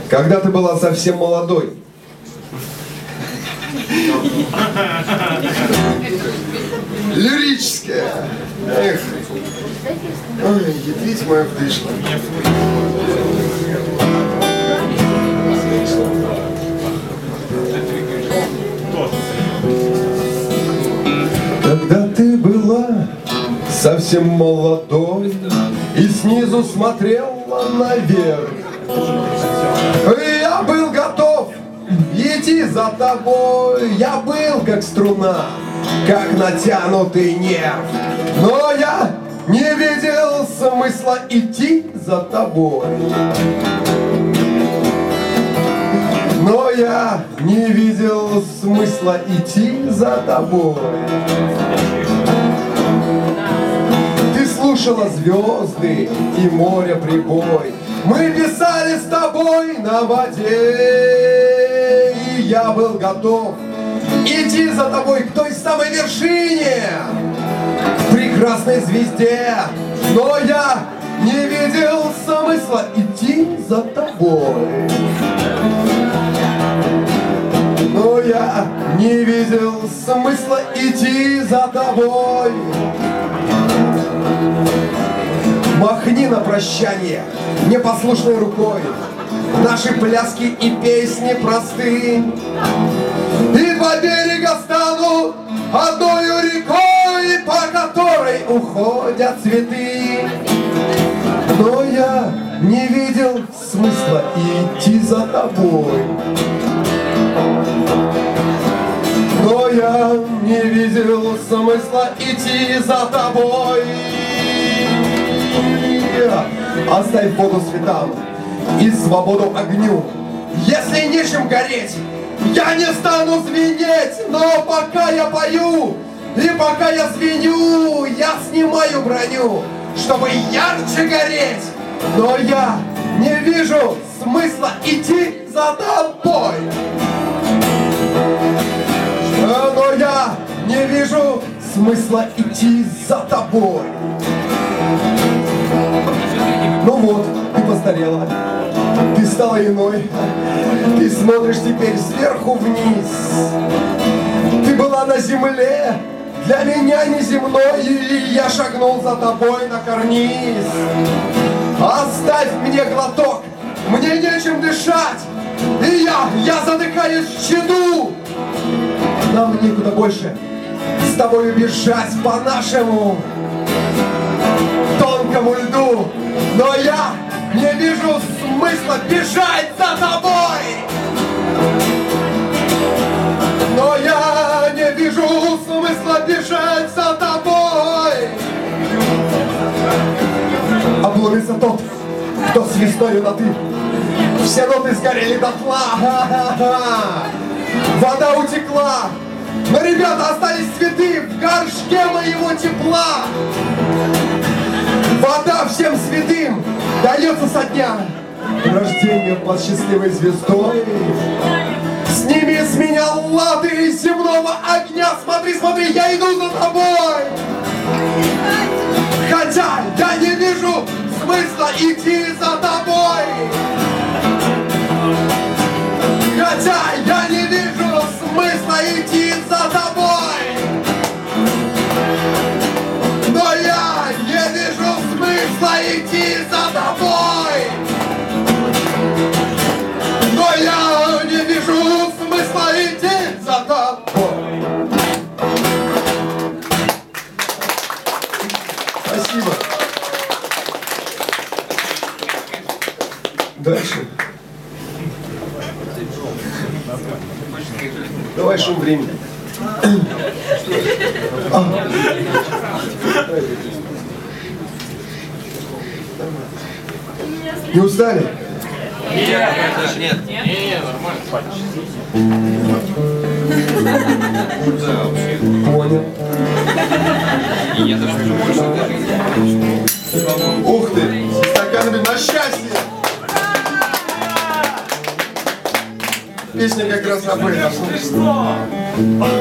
Когда ты была совсем молодой. Лирическая. Эх. Ой, ядрить моя вдышла. Когда ты была совсем молодой и снизу смотрела наверх, я был готов идти за тобой. Я был как струна, как натянутый нерв, но я не видел смысла идти за тобой. Но я не видел смысла идти за тобой. Ты слушала звезды и море прибой. Мы писали с тобой на воде, и я был готов идти за тобой к той самой вершине, к прекрасной звезде. Но я не видел смысла идти за тобой. Но я не видел смысла идти за тобой. Махни на прощание непослушной рукой. Наши пляски и песни просты, и два берега станут одною рекой, по которой уходят цветы. Но я не видел смысла идти за тобой. Но я не видел смысла идти за тобой. Оставь воду цветам и свободу огню. Если нечем гореть, я не стану звенеть. Но пока я пою и пока я звеню, я снимаю броню, чтобы ярче гореть. Но я не вижу смысла идти за тобой. Но я не вижу смысла идти за тобой. Ну вот, ты постарела, ты стала иной, ты смотришь теперь сверху вниз. Ты была на земле, для меня неземной, и я шагнул за тобой на карниз. Оставь мне глоток, мне нечем дышать, и я задыхаюсь в чаду. Нам некуда больше с тобой бежать по нашему тонкому льду. Но я не вижу смысла бежать за тобой. Но я не вижу смысла бежать за тобой. Обломится тот, кто с весною на «ты». Все ноты сгорели дотла. Вода утекла, но, ребята, остались цветы в горшке моего тепла. Вода всем святым дается со дня рождения под счастливой звездой. Сними с меня латы земного огня. Смотри, смотри, я иду за тобой. Хотя я не вижу смысла идти за тобой. Хотя я не вижу смысла идти за тобой. Но я не вижу смысла идти за тобой. Но я не вижу смысла идти за тобой. Спасибо. Дальше. Давай шум времени. Не устали? Нет. Не, нормально. Понял. Ух ты! Стаканами на счастье! Песня как раз об этом.